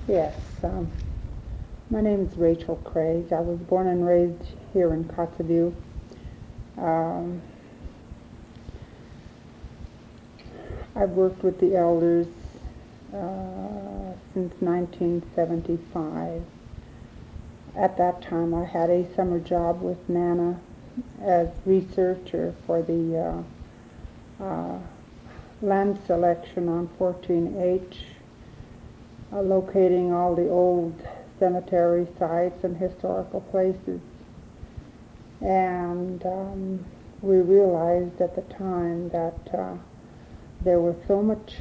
Yes, my name is Rachel Craig. I was born and raised here in Kotzebue. I've worked with the elders since 1975. At that time, I had a summer job with NANA as researcher for the land selection on 14H, locating all the old cemetery sites and historical places. And we realized at the time that there was so much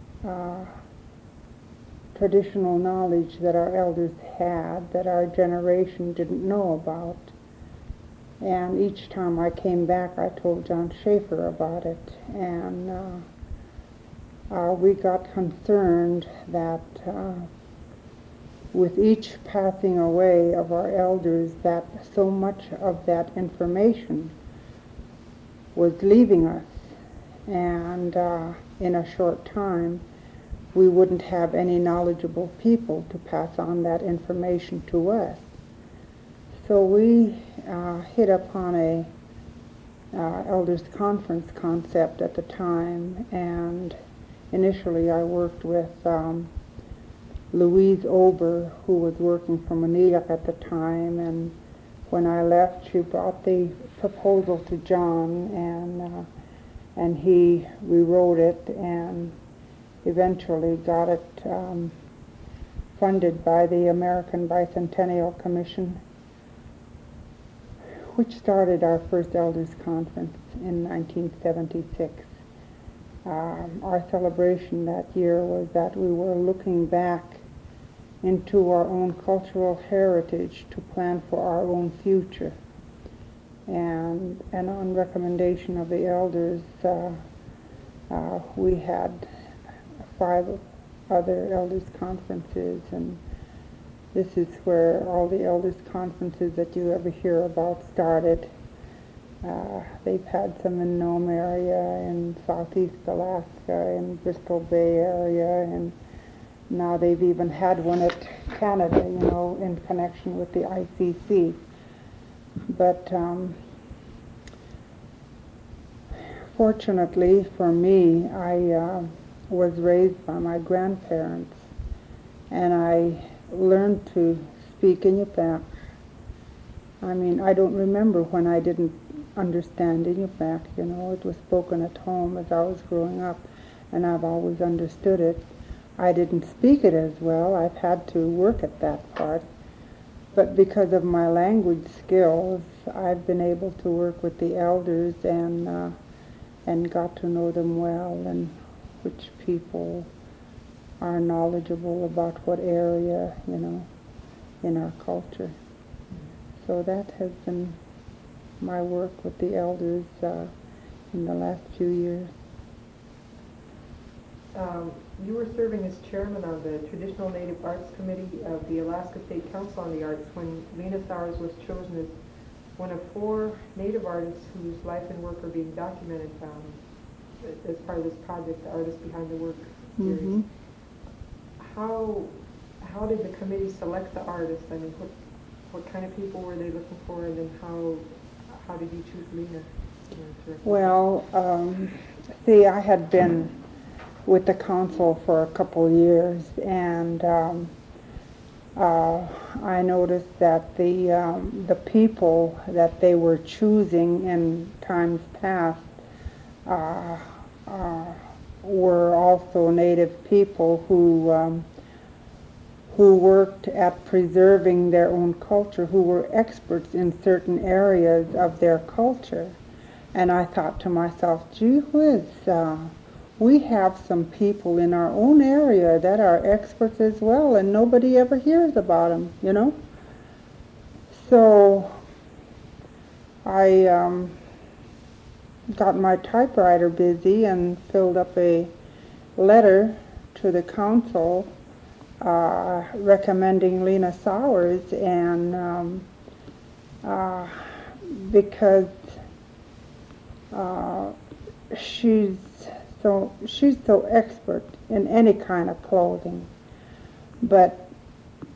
traditional knowledge that our elders had that our generation didn't know about. And each time I came back, I told John Schaefer about it. And we got concerned that with each passing away of our elders, that so much of that information was leaving us. And in a short time, we wouldn't have any knowledgeable people to pass on that information to us. So we hit upon a elders conference concept at the time, and initially I worked with Louise Ober, who was working for Monique at the time, and when I left, she brought the proposal to John, and he rewrote it and eventually got it funded by the American Bicentennial Commission, which started our first Elders Conference in 1976. Our celebration that year was that we were looking back into our own cultural heritage to plan for our own future. And on recommendation of the elders, we had 5 other elders conferences, and this is where all the elders conferences that you ever hear about started. They've had some in Nome area, in Southeast Alaska, in Bristol Bay area, and now they've even had one at Canada, in connection with the ICC. But fortunately for me, I was raised by my grandparents, and I learned to speak Inupiaq. I mean, I don't remember when I didn't understand Inupiaq, it was spoken at home as I was growing up, and I've always understood it. I didn't speak it as well. I've had to work at that part. But because of my language skills, I've been able to work with the elders and got to know them well, and which people are knowledgeable about what area, in our culture. So that has been my work with the elders in the last few years. You were serving as chairman of the Traditional Native Arts Committee of the Alaska State Council on the Arts when Lena Sowers was chosen as one of 4 Native artists whose life and work are being documented as part of this project, the Artists Behind the Work series. Mm-hmm. How did the committee select the artists? I mean, what kind of people were they looking for, and then how did you choose Lena? Well, see, I had been with the council for a couple years, and I noticed that the people that they were choosing in times past were also Native people who worked at preserving their own culture, who were experts in certain areas of their culture. And I thought to myself, gee whiz, we have some people in our own area that are experts as well, and nobody ever hears about them, So I got my typewriter busy and filled up a letter to the council recommending Lena Sowers, and because she's so expert in any kind of clothing, but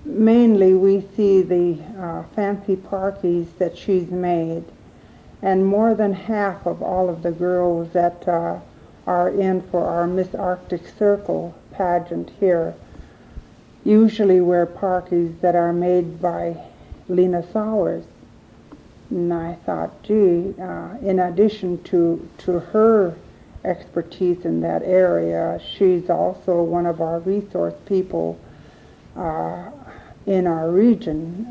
mainly we see the fancy parkies that she's made, and more than half of all of the girls that are in for our Miss Arctic Circle pageant here usually wear parkies that are made by Lena Sowers. And I thought, gee, in addition to her expertise in that area, she's also one of our resource people in our region.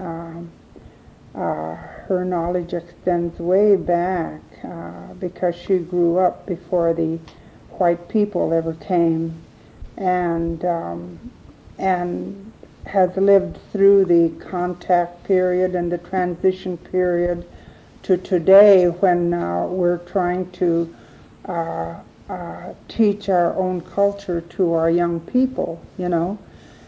Her knowledge extends way back because she grew up before the white people ever came, and has lived through the contact period and the transition period to today, when we're trying to teach our own culture to our young people, you know.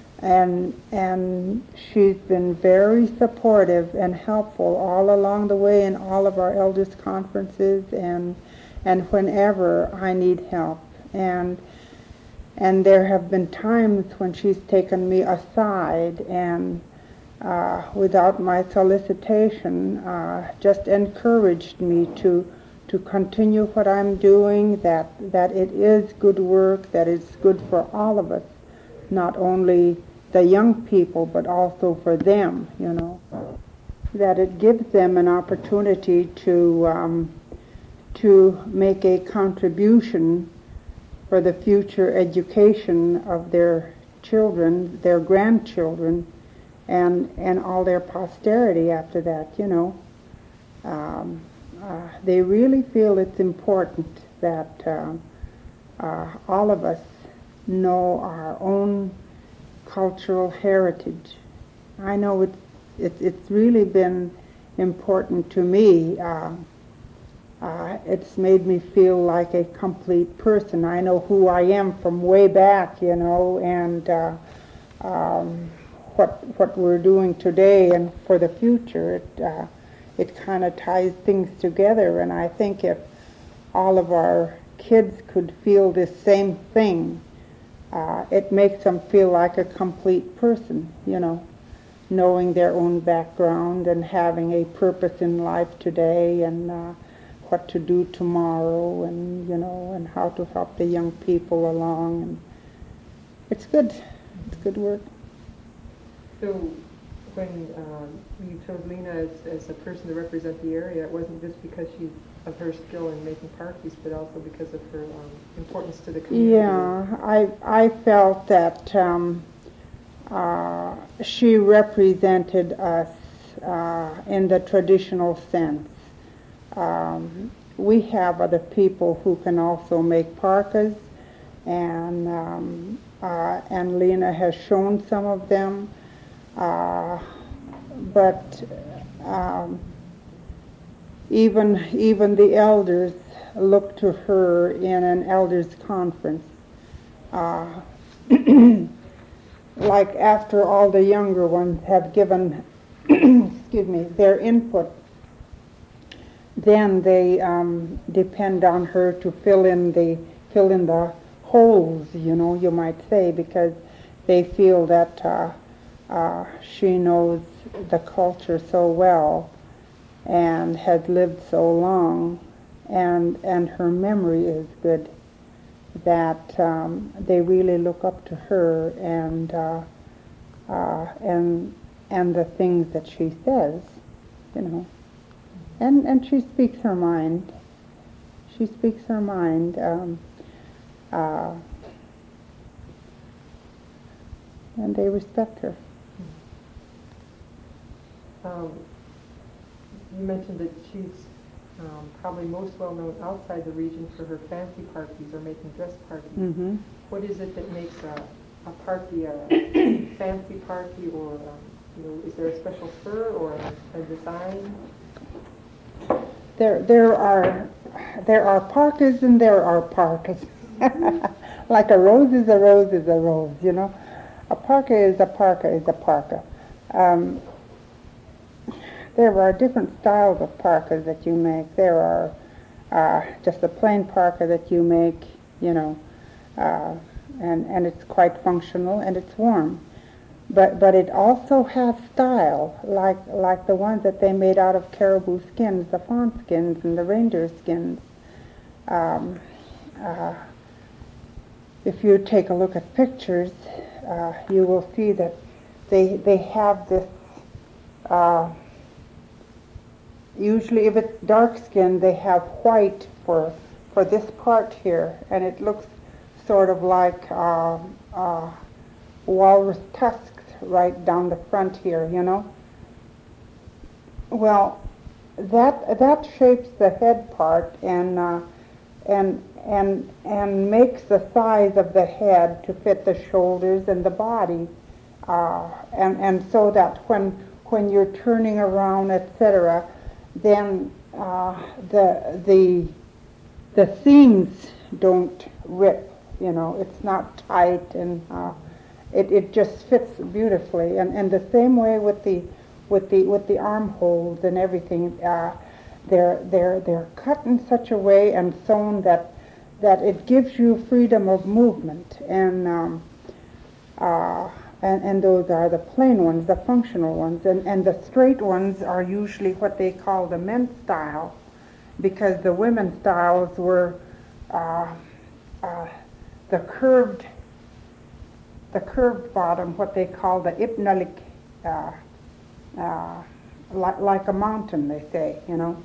And she's been very supportive and helpful all along the way in all of our elders conferences and whenever I need help. And there have been times when she's taken me aside and without my solicitation just encouraged me to continue what I'm doing, that it is good work, that it's good for all of us, not only the young people, but also for them, you know, that it gives them an opportunity to make a contribution for the future education of their children, their grandchildren, and all their posterity after that, you know. They really feel it's important that all of us know our own cultural heritage. I know it's really been important to me. It's made me feel like a complete person. I know who I am from way back, you know, and what we're doing today and for the future. It kind of ties things together, and I think if all of our kids could feel this same thing, it makes them feel like a complete person, you know, knowing their own background and having a purpose in life today, and what to do tomorrow, and, you know, and how to help the young people along. And it's good. It's good work. So when you chose Lena as a person to represent the area, it wasn't just because of her skill in making parkies, but also because of her importance to the community. Yeah, I felt that she represented us in the traditional sense. We have other people who can also make parkas, and Lena has shown some of them. But even the elders look to her in an elders conference. Like after all the younger ones have given excuse me, their input, then they depend on her to fill in the holes, you know, you might say, because they feel that she knows the culture so well and has lived so long, and her memory is good, that they really look up to her and the things that she says, you know. And she speaks her mind. She speaks her mind. And they respect her. You mentioned that she's probably most well known outside the region for her fancy parkies or making dress parkies. Mm-hmm. What is it that makes a parky a fancy parky, or you know, is there a special fur or a design? There are parkas and there are parkas. Like a rose is a rose is a rose, you know. A parka is a parka is a parka. There are different styles of parkas that you make. There are just a plain parka that you make, you know, and it's quite functional and it's warm. but it also has style, like the ones that they made out of caribou skins, the fawn skins and the reindeer skins. Um, uh, if you take a look at pictures, you will see that they have this. Usually, if it's dark skin, they have white for this part here, and it looks sort of like walrus tusks right down the front here, you know. Well, that shapes the head part and makes the size of the head to fit the shoulders and the body, and so that when you're turning around, etc., then the seams don't rip. You know, it's not tight, and it just fits beautifully. And the same way with the armholes and everything, they're cut in such a way and sewn that it gives you freedom of movement. And those are the plain ones, the functional ones, and the straight ones are usually what they call the men's style, because the women's styles were the curved bottom, what they call the ipnalik, like a mountain, they say, you know,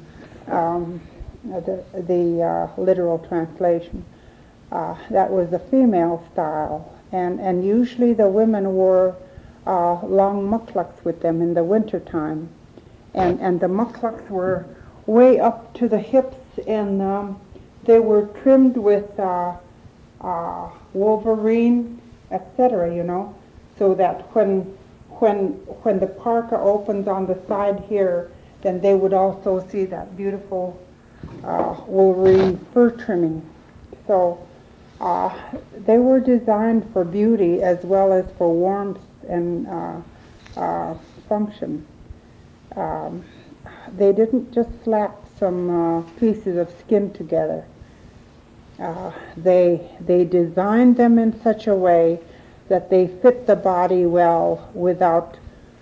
the literal translation. That was the female style, and usually the women wore long muklaks with them in the winter time, and the muklaks were way up to the hips, and they were trimmed with wolverine, etc., you know, so that when the parka opens on the side here, then they would also see that beautiful wolverine fur trimming. So they were designed for beauty as well as for warmth and function. They didn't just slap some pieces of skin together. They designed them in such a way that they fit the body well without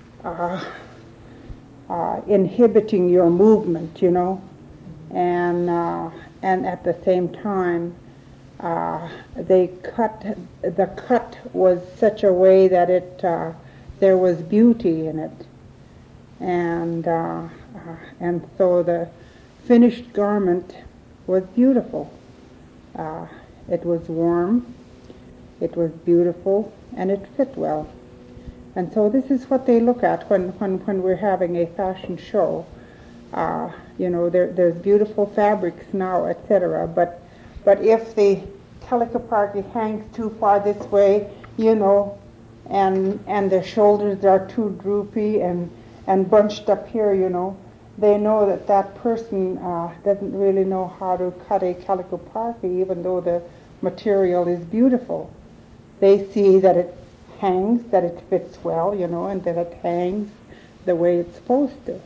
inhibiting your movement, you know, and at the same time the cut was such a way that there was beauty in it, and so the finished garment was beautiful. It was warm, it was beautiful, and it fit well. And so this is what they look at when we're having a fashion show. You know, there's beautiful fabrics now, etc. But if the calico party hangs too far this way, you know, and the shoulders are too droopy and bunched up here, you know, they know that person doesn't really know how to cut a calico party, even though the material is beautiful. They see that it hangs, that it fits well, you know, and that it hangs the way it's supposed to.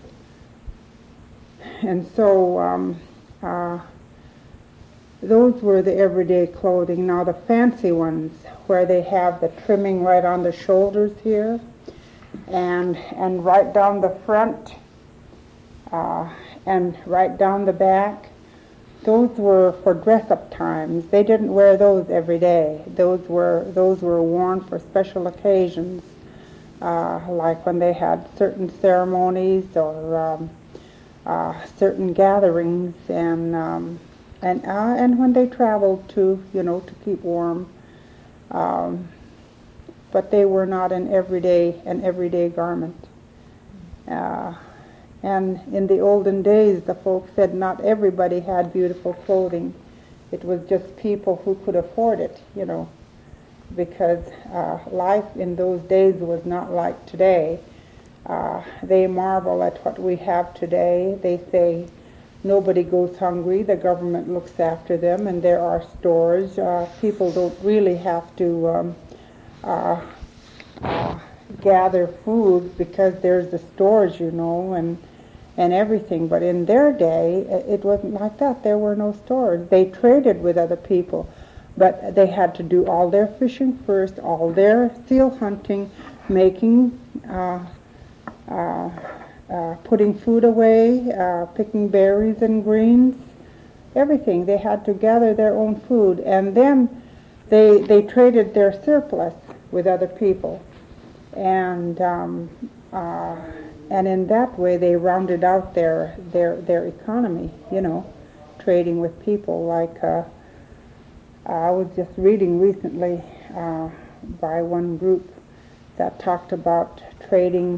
And so those were the everyday clothing. Now the fancy ones, where they have the trimming right on the shoulders here, and right down the front, and right down the back, those were for dress-up times. They didn't wear those every day. Those were worn for special occasions, like when they had certain ceremonies or certain gatherings, and when they traveled to, you know, to keep warm. But they were not an everyday garment. And in the olden days, the folks said not everybody had beautiful clothing. It was just people who could afford it, you know, because life in those days was not like today. They marvel at what we have today. They say nobody goes hungry. The government looks after them, and there are stores. People don't really have to gather food because there's the stores, you know, and everything. But in their day, it wasn't like that. There were no stores. They traded with other people, but they had to do all their fishing first, all their seal hunting, making, putting food away, picking berries and greens, everything. They had to gather their own food, and then they traded their surplus with other people, and in that way they rounded out their economy, trading with people. Like I was just reading recently by one group that talked about trading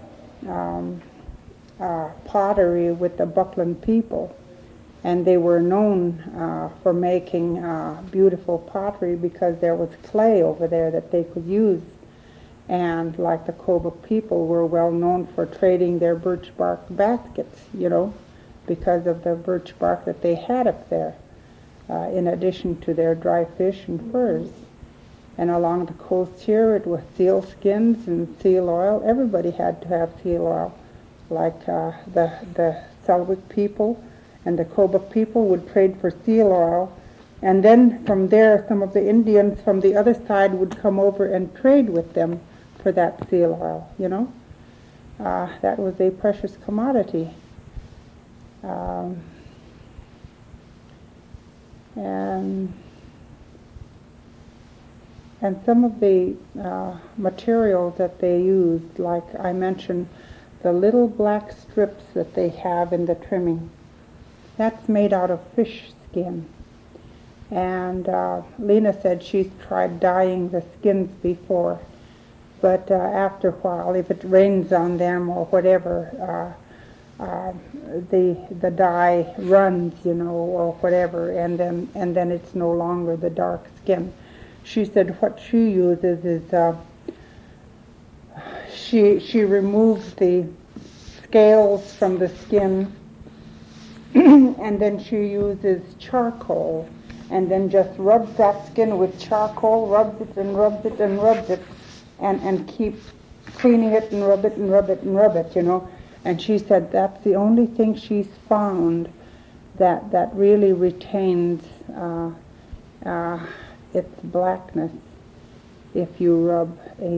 pottery with the Buckland people, and they were known for making beautiful pottery because there was clay over there that they could use. And like the Kobuk people were well known for trading their birch bark baskets, because of the birch bark that they had up there, in addition to their dry fish and furs. And along the coast here, it was seal skins and seal oil. Everybody had to have seal oil. Like the Selkirk people and the Kobuk people would trade for seal oil. And then from there, some of the Indians from the other side would come over and trade with them for that seal oil, that was a precious commodity. And some of the materials that they used, like I mentioned, the little black strips that they have in the trimming, that's made out of fish skin. And Lena said she's tried dyeing the skins before, but after a while, if it rains on them or whatever, the dye runs, or whatever, and then it's no longer the dark skin. She said what she uses is she removes the scales from the skin, and then she uses charcoal, and then just rubs that skin with charcoal, rubs it and rubs it and rubs it, and keeps cleaning it and rub it and rub it and rub it, And she said that's the only thing she's found that really retains its blackness. If you rub a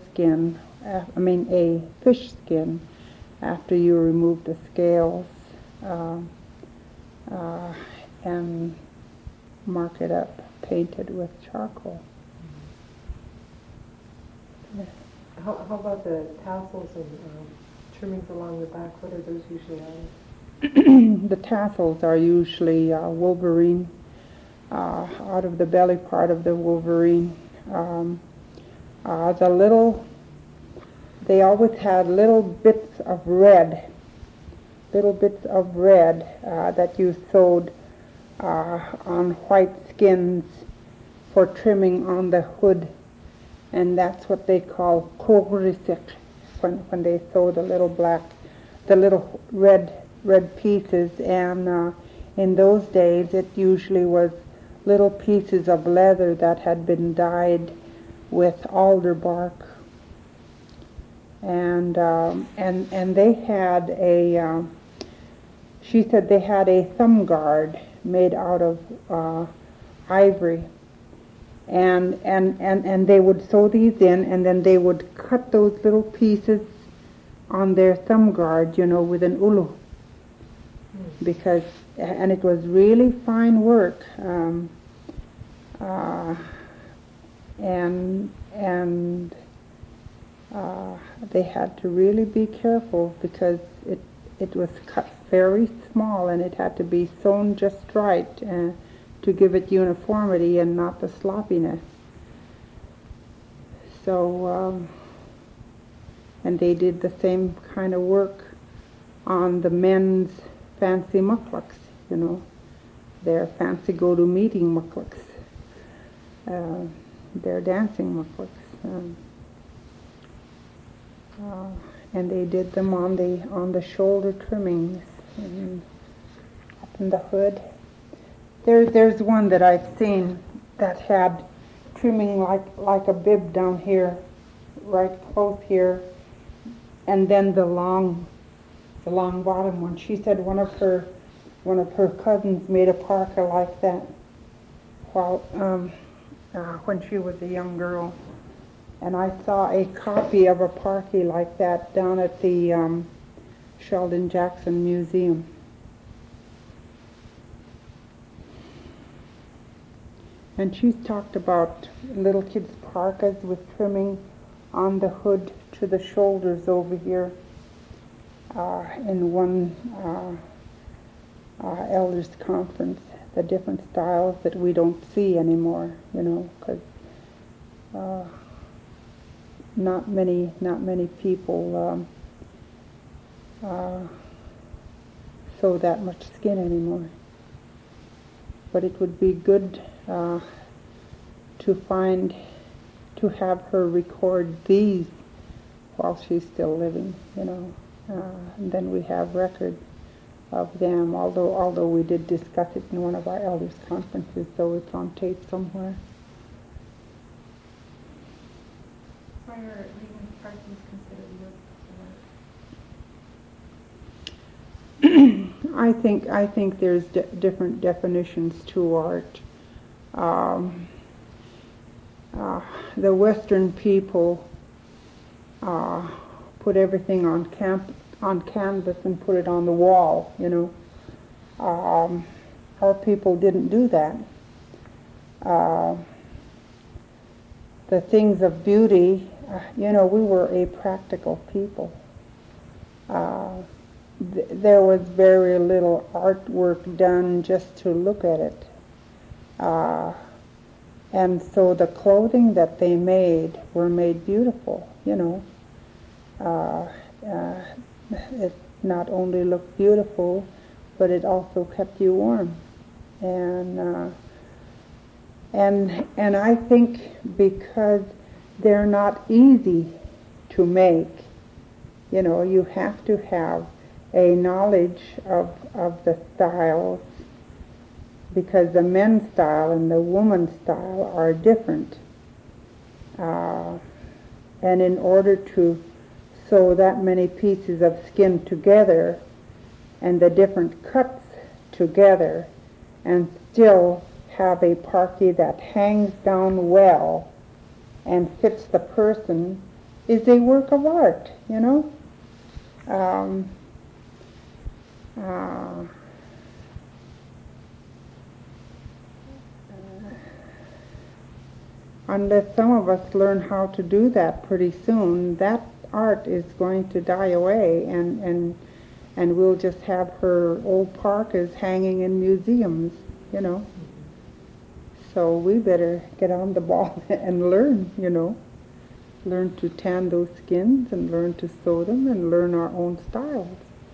a fish skin, after you remove the scales and mark it up, paint it with charcoal. How about the tassels and trimmings along the back? What are those usually on? The tassels are usually wolverine, out of the belly part of the wolverine. They always had little bits of red that you sewed on white skins for trimming on the hood, and that's what they call kogrisik when they sew the little red pieces. And in those days, it usually was little pieces of leather that had been dyed with alder bark. And they had she said they had a thumb guard made out of ivory, and they would sew these in, and then they would cut those little pieces on their thumb guard, with an ulu, and it was really fine work, and they had to really be careful because it was cut very small, and it had to be sewn just right to give it uniformity and not the sloppiness. So, and they did the same kind of work on the men's fancy mucklucks, their fancy go-to-meeting mucklucks, their dancing mucklucks. And they did them on the shoulder trimmings and up in the hood. There's one that I've seen that had trimming like a bib down here, right close here, and then the long bottom one. She said one of her cousins made a parka like that while when she was a young girl. And I saw a copy of a parky like that down at the Sheldon Jackson Museum. And she's talked about little kids' parkas with trimming on the hood to the shoulders over here in one elders conference, the different styles that we don't see anymore, because not many people sew that much skin anymore. But it would be good to have her record these while she's still living, and then we have record of them, although we did discuss it in one of our elders' conferences, so it's on tape somewhere. Why are Lehman Parsons considered work? I think there's different definitions to art. The Western people put everything on canvas and put it on the wall, Our people didn't do that. The things of beauty, we were a practical people. There was very little artwork done just to look at it. And so the clothing that they made were made beautiful, It not only looked beautiful, but it also kept you warm. And I think because they're not easy to make, you have to have a knowledge of the styles, because the men's style and the woman's style are different. And in order to sew that many pieces of skin together and the different cuts together and still have a parky that hangs down well and fits the person is a work of art, unless some of us learn how to do that pretty soon, that art is going to die away, and we'll just have her old parkas hanging in museums, So we better get on the ball and learn, Learn to tan those skins and learn to sew them and learn our own styles.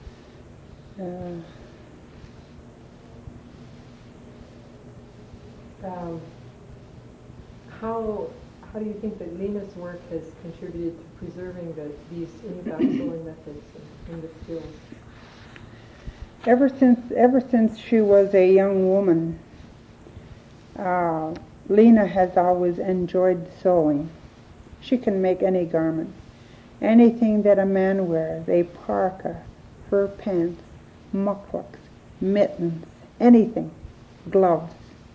How do you think that Lena's work has contributed to preserving these in-back sewing methods and the skills? Ever since she was a young woman, Lena has always enjoyed sewing. She can make any garment, anything that a man wears, a parka, fur pants, mucklucks, mittens, anything, gloves.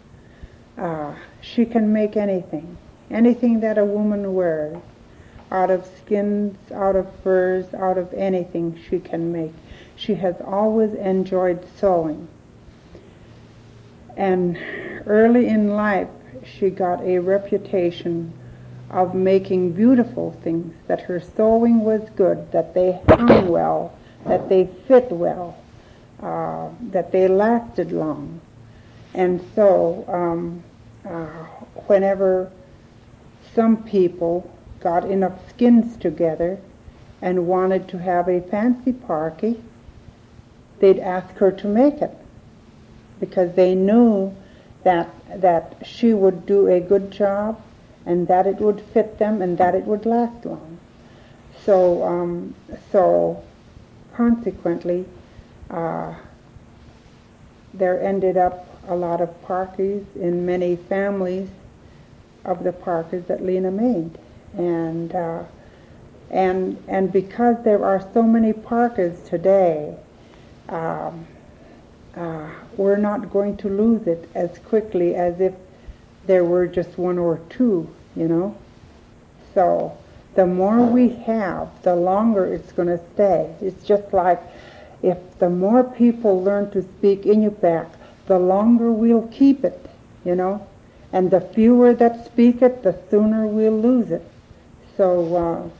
She can make anything that a woman wears, out of skins, out of furs, out of anything she can make. She has always enjoyed sewing. And early in life, she got a reputation of making beautiful things, that her sewing was good, that they hung well, that they fit well, that they lasted long. And so whenever some people got enough skins together and wanted to have a fancy parky, they'd ask her to make it, because they knew that she would do a good job and that it would fit them and that it would last long. So consequently, there ended up a lot of parkies in many families of the parkas that Lena made. And because there are so many parkas today, we're not going to lose it as quickly as if there were just one or two, So the more we have, the longer it's going to stay. It's just like if the more people learn to speak Inupiaq, the longer we'll keep it, you know. And the fewer that speak it, the sooner we'll lose it. So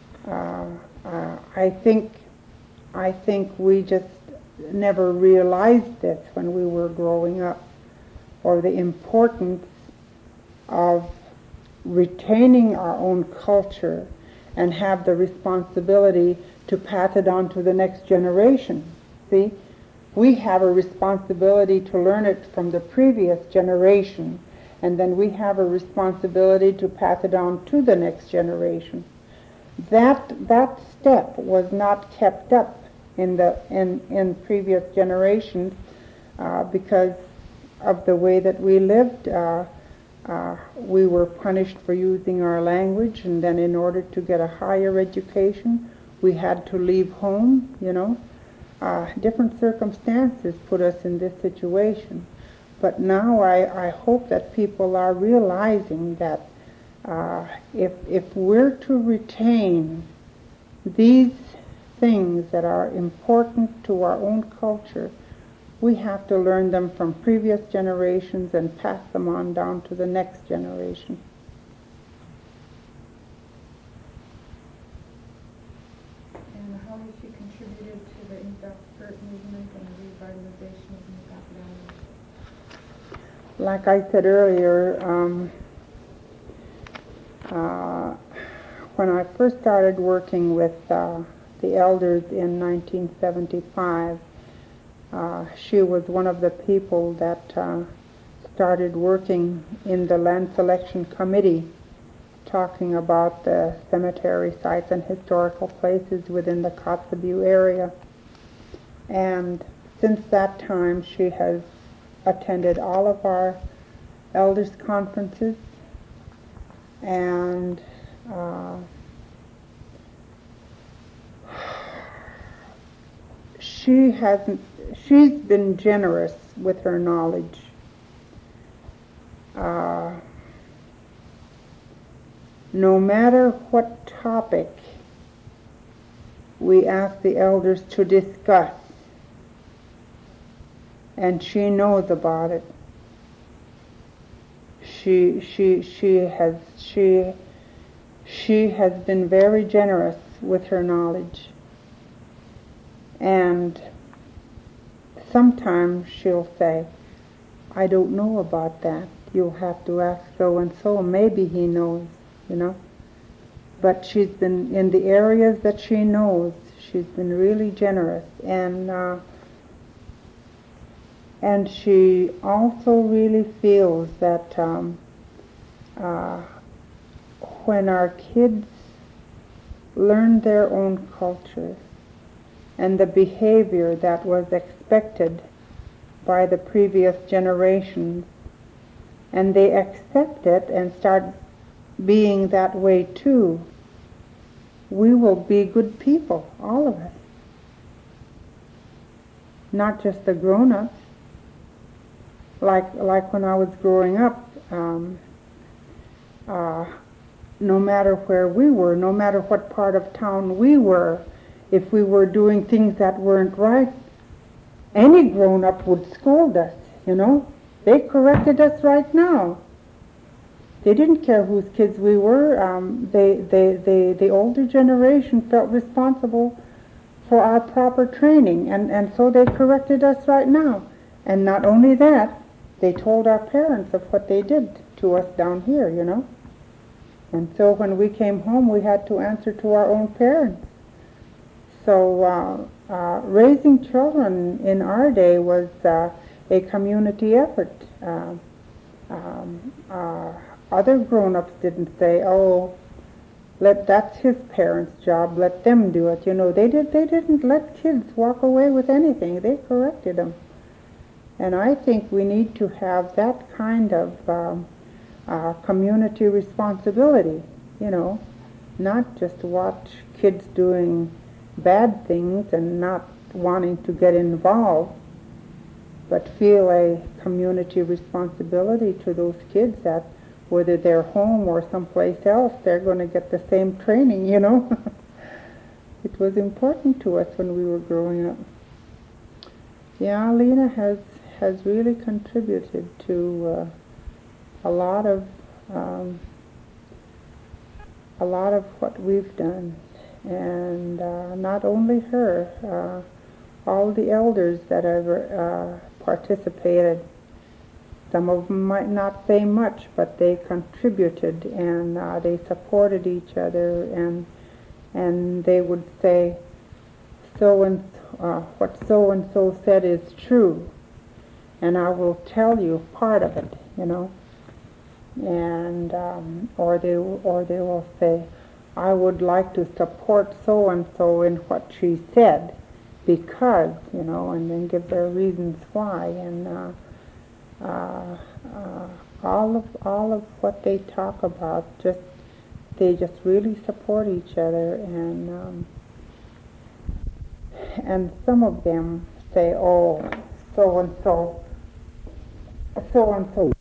I think we just never realized this when we were growing up, or the importance of retaining our own culture and have the responsibility to pass it on to the next generation. See, we have a responsibility to learn it from the previous generation, and then we have a responsibility to pass it on to the next generation. That step was not kept up in previous generations because of the way that we lived. We were punished for using our language, and then in order to get a higher education, we had to leave home, you know. Different circumstances put us in this situation. But now I hope that people are realizing that if we're to retain these things that are important to our own culture, we have to learn them from previous generations and pass them on down to the next generation. And how has she contributed to the Inupiaq Spirit movement and the revitalization of Inupiaq language? Like I said earlier, when I first started working with the elders in 1975, she was one of the people that started working in the land selection committee, talking about the cemetery sites and historical places within the Kotzebue area. And since that time, she has attended all of our elders conferences, and she's been generous with her knowledge. No matter what topic we ask the elders to discuss, and she knows about it, she has been very generous with her knowledge. And sometimes she'll say, I don't know about that. You'll have to ask so and so. Maybe he knows, you know. But she's been, in the areas that she knows, she's been really generous. And she also really feels that when our kids learn their own culture and the behavior that was expected by the previous generations, and they accept it and start being that way too, we will be good people, all of us. Not just the grown-ups. Like when I was growing up, no matter where we were, no matter what part of town we were, if we were doing things that weren't right, any grown-up would scold us, you know. They corrected us right now. They didn't care whose kids we were. The older generation felt responsible for our proper training, and so they corrected us right now. And not only that, they told our parents of what they did to us down here, you know. And so when we came home, we had to answer to our own parents. So raising children in our day was a community effort. Other grown-ups didn't say, oh, that's his parents' job, let them do it. You know, they didn't let kids walk away with anything. They corrected them. And I think we need to have that kind of community responsibility, you know, not just watch kids doing bad things and not wanting to get involved, but feel a community responsibility to those kids that whether they're home or someplace else, they're going to get the same training, you know. It was important to us when we were growing up. Yeah, Lena has really contributed to a lot of what we've done, and not only her, all the elders that have participated. Some of them might not say much, but they contributed, and they supported each other, and they would say, what so and so said is true, and I will tell you part of it, you know. And or they will say, I would like to support so and so in what she said, because, you know, and then give their reasons why, and all of what they talk about, they just really support each other, and some of them say, oh, so and so